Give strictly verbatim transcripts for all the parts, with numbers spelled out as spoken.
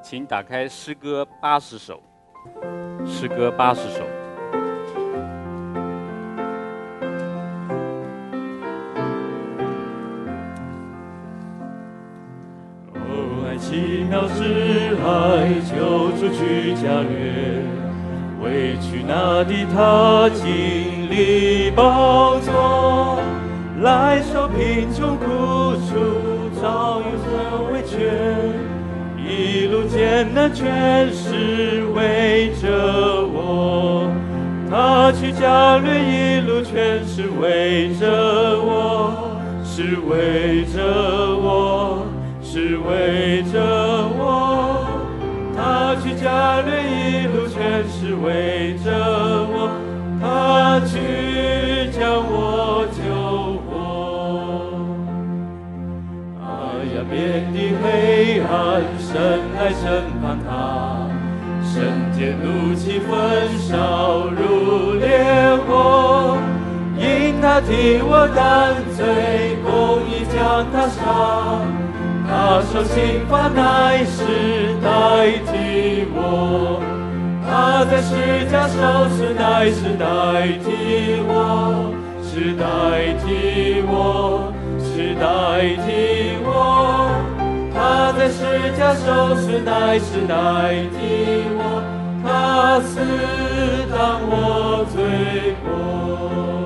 请打开诗歌八十首，诗歌八十首。 哦，爱奇妙是爱，救主去加略，委屈那地他经历宝座，来受贫穷苦楚，遭遇和委屈。一路艰难全是为着我，他去加略一路全是为着我，是为着我，是为着我，他去加略一路全是为着我，他去将我救活。哎呀，遍地黑暗，神来审判他，圣洁怒气焚烧如烈火，因他替我担罪，公义将他杀，他受刑罚乃是代替我，他在十架受死乃是代替我，是代替我，是代替我，他在十架受死乃是代替我，他死当我罪过。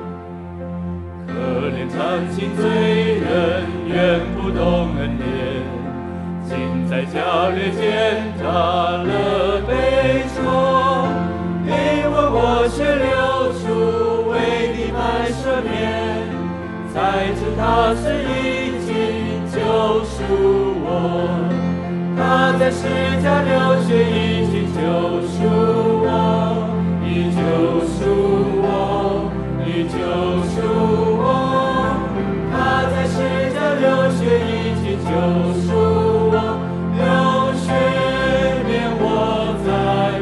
可怜残疾罪人原不懂恩典，今在加略见他了悲挫，因为我血流出，为你买赦免，才知他是已经救赎我，他在十架流血已经救赎我，已救赎我，已救赎我，他在十架流血已经救赎我，流血免我灾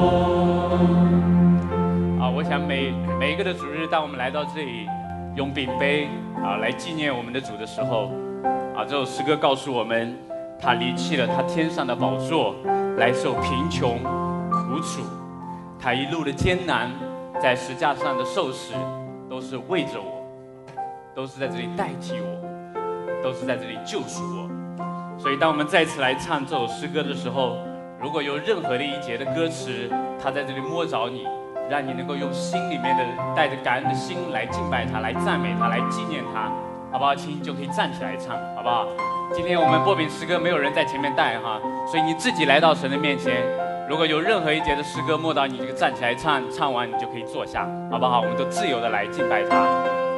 祸。 啊，我想每每一个的主日，当我们来到这里用饼杯啊来纪念我们的主的时候，啊，这首诗歌告诉我们，他离弃了他天上的宝座，来受贫穷苦楚，他一路的艰难，在十架上的受死，都是为着我，都是在这里代替我，都是在这里救赎我。所以当我们再次来唱这首诗歌的时候，如果有任何的一节的歌词，他在这里摸着你，让你能够用心里面的带着感恩的心来敬拜他，来赞美他，来纪念他，好不好？请你就可以站起来唱，好不好？今天我们播饼诗歌没有人在前面带哈，所以你自己来到神的面前，如果有任何一节的诗歌摸到你，就站起来唱，唱完你就可以坐下，好不好？我们都自由的来敬拜他。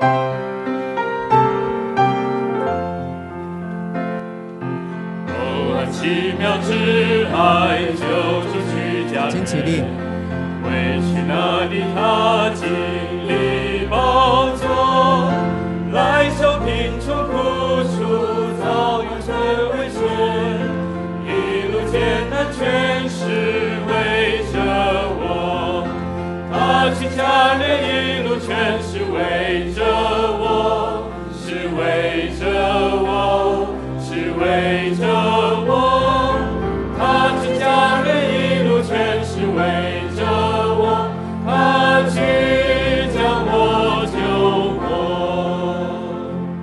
哦，奇妙之爱，救主去加略， 请起立。 委屈那地他经历宝座，来受贫穷苦楚，遭遇罪委屈，一路艰难全是为着我，他去加略一路全是为着我，是为着我，是为着我，他去加略一路全是为着我，他去将我救活。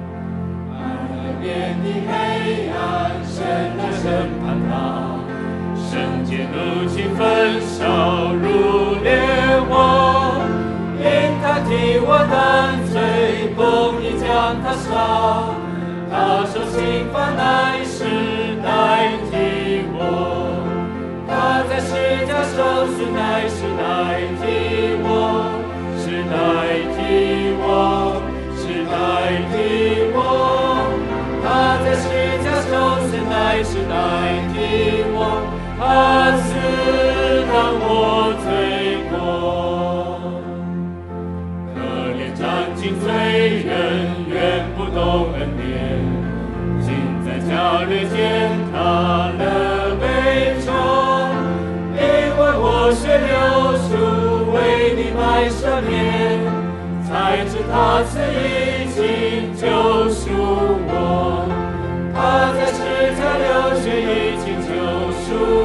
遍地黑暗，神来审判他，圣洁怒气焚烧如烈火，因他替我担罪，公义将他杀，他受刑罚乃是代替我，他在十架受死乃是代替我，是代替我，是代替我，他在十架受死乃是代替我，他死当我罪过。可怜斩尽罪人原不懂恩典，今在加略见他了悲挫，因为我血流出，为你买赦免，才知他是已经救赎我，他在十架流血已经救赎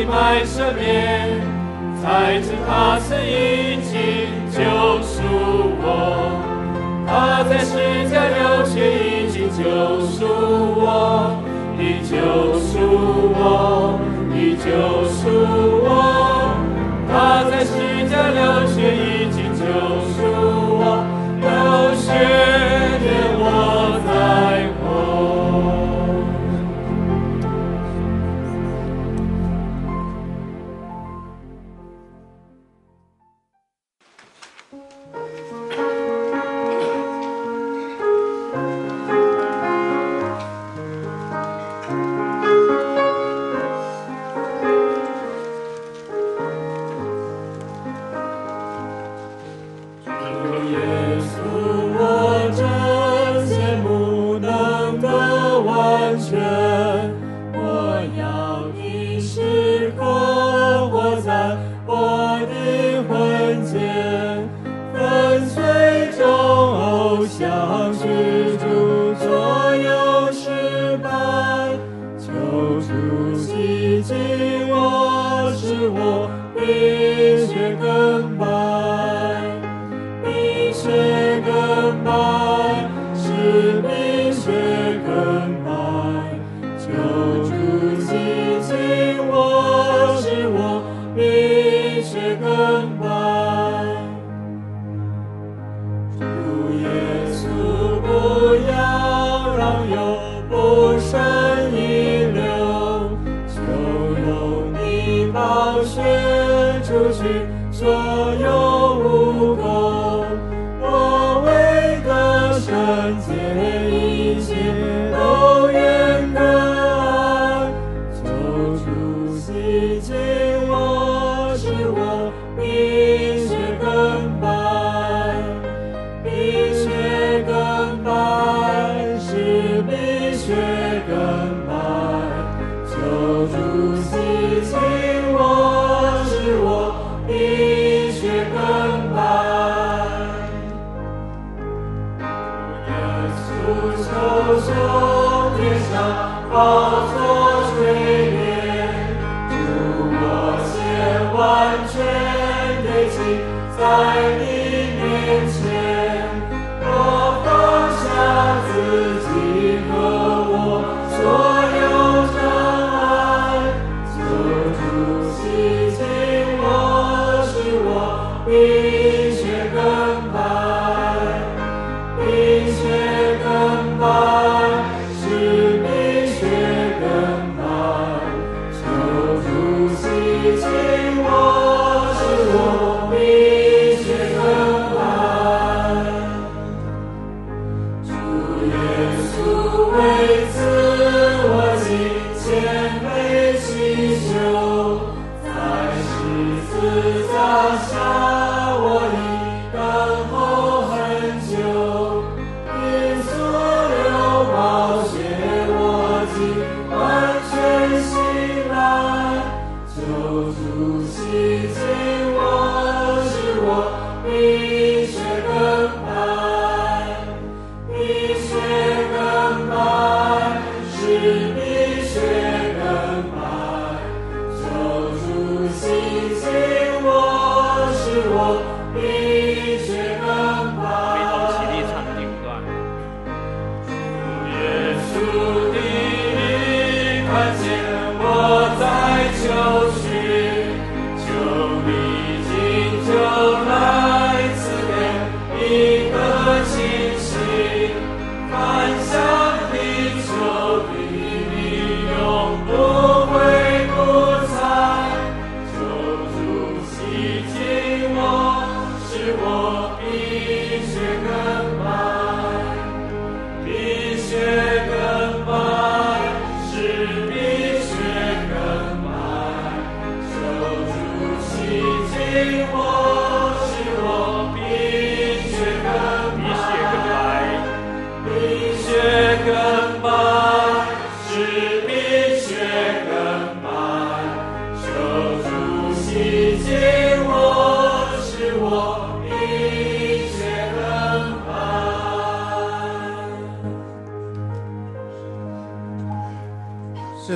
白赦免，才知他是已经救赎我。他在十架流血已经救赎我，已救赎我，已救赎我。他在十架流血已经救赎我，流血令我在活。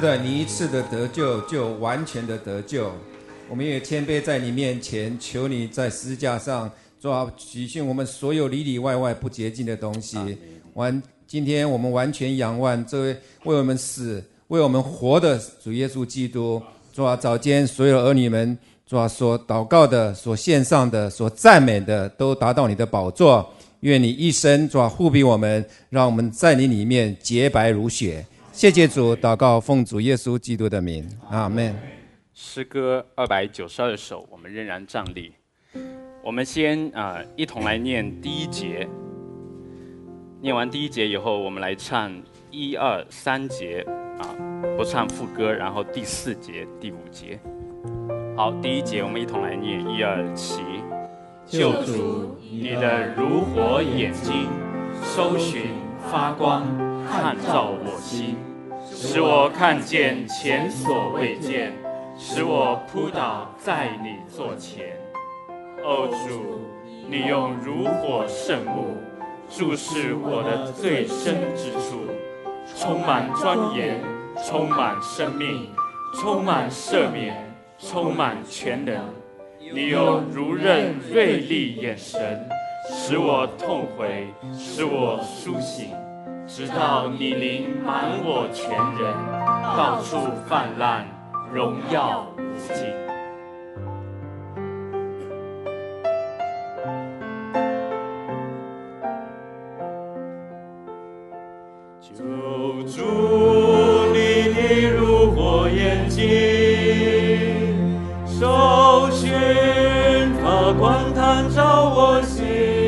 的，你一次的得救就完全的得救。我们也谦卑在你面前，求你在十字架上抓取去我们所有里里外外不洁净的东西。完，今天我们完全仰望这位为我们死、为我们活的主耶稣基督。主啊，早间所有儿女们，主啊，所祷告的、所献上的、所赞美的，都达到你的宝座。愿你一生主啊护庇我们，让我们在你里面洁白如雪。谢谢主，祷告奉主耶稣基督的名，阿们。 诗歌二百九十二首，我们仍然站立。我们先啊、呃、一同来念第一节。念完第一节以后，我们来唱一二三节啊，不唱副歌，然后第四节、第五节。好，第一节我们一同来念，一二起。救主，你的如火眼睛，搜寻发光，探照我心，使我看见前所未见，使我扑倒在你座前。哦主，你用如火圣目注视我的最深之处，充满庄严，充满生命，充满赦免，充满全能。你用如刃锐利眼神，使我痛悔，使我苏醒，直到你灵满我全人，到处泛滥，荣耀无尽。 救主，你的如火眼睛，搜寻发光，探照我心，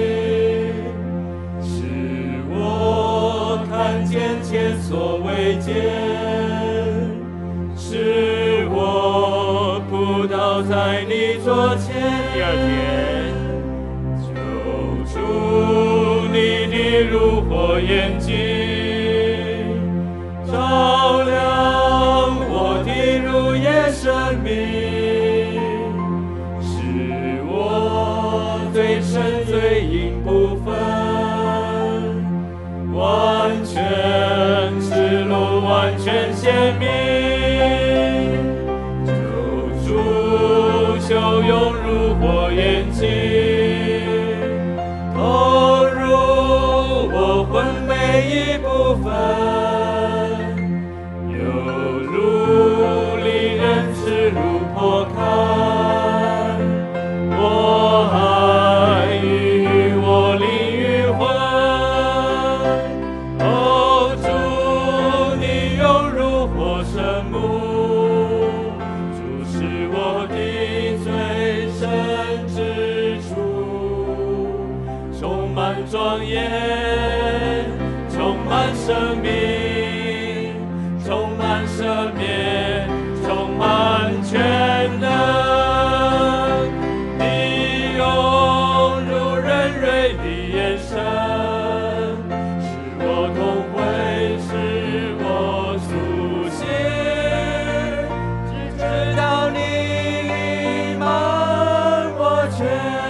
使我看见前所未见，使我扑倒在你座前。第二天，救主，你的如火眼睛，照亮我的如夜生命，使我最深最隐不分，完全赤裸，完全鲜明。救主，求用如火眼睛，投入我魂每一部分，犹如利刃刺入破开，我爱与我灵与魂。哦主，你用如火圣目注视我的最深之处，充满庄严，充满生命，充满赦免，充满全能。你用如刃锐利眼神，使我痛悔，使我苏醒，直直到你灵满我全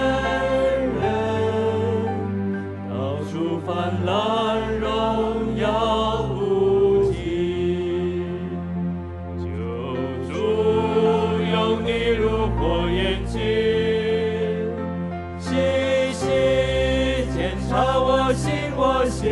人，到处泛滥，荣耀无尽。救主，用你如火眼睛，细细检查我心我心，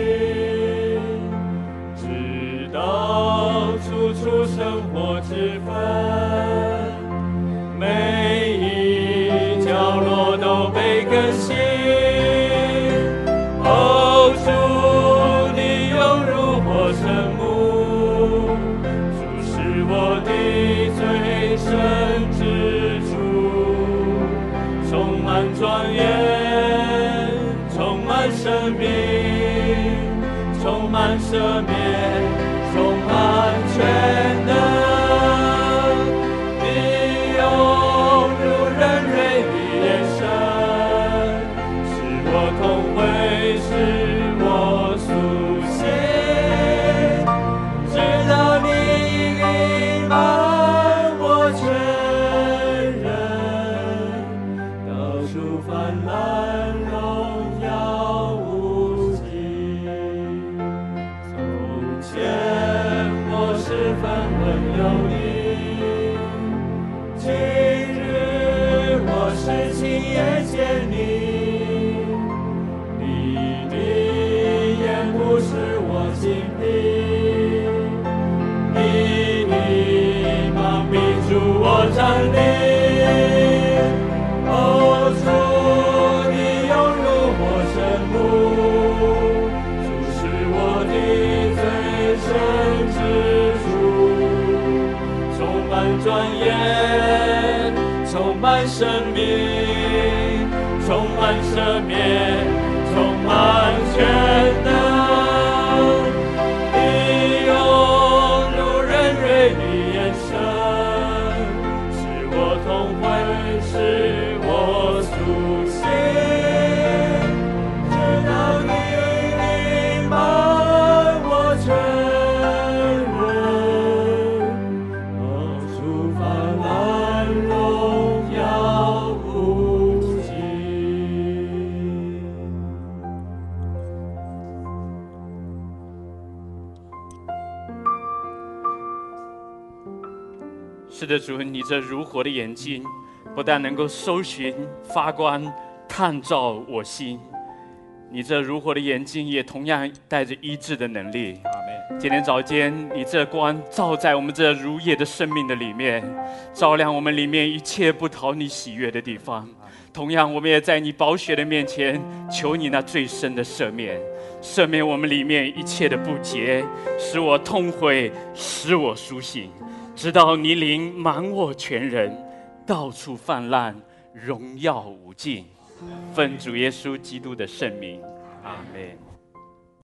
直到处处生活之分，每一角落都被更新。哦主，你用如火圣目注视我的最深之处，充满庄严，充满生命，充满赦免，充满全能。你用如刃锐利眼神，使我痛悔，使我苏醒，直到你灵满我全人，到处泛滥，荣耀无站立。哦，主，你拥入我深处，主是我的最深之处，充满专业，充满生命，充满赦免，充满全能。你拥入人锐的眼神，使我痛悔，使我苏醒，直到你明白我全人。哦，主泛滥荣耀无尽。 是的，主，你这如火的眼睛，不但能够搜寻、发光、探照我心，你这如火的眼睛也同样带着医治的能力。 阿们。 今天早间，你这光照在我们这如夜的生命的里面，照亮我们里面一切不讨你喜悦的地方。同样，我们也在你宝血的面前，求你那最深的赦免，赦免我们里面一切的不洁，使我痛悔，使我苏醒，直到你灵满我全人，到处泛滥，荣耀无尽。奉主耶稣基督的圣名，阿们。